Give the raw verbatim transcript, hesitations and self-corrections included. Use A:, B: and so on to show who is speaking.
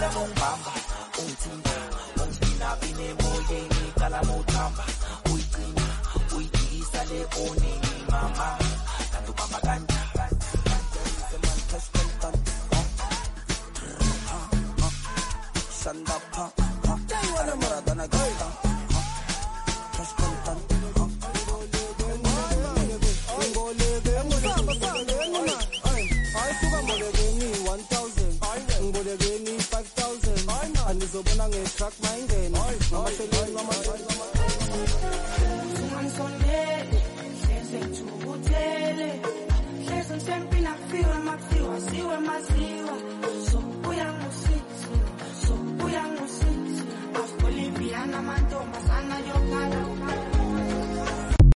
A: Kala mong bamba, ung tinda, ung pinapine mo yeni, kala mo tamba, uy kina, uy di sa leone ni mama, tanto mamaganda. Shanda pa, ha, kala marada na gata, ha, cash contant, ha. Ngolege, ngolege, ay suka ngolege ni one thousand, ngolege ni five thousand, anizobona nge-track maingene, ngamasheleni ngamasheleni. Unganisondele, hleze ngithukutele, hleze ngisempi nakufiwa makufiwa, siwe maziwa, so uyangusiza. Uyangusisi, Bolivia na mantomba sana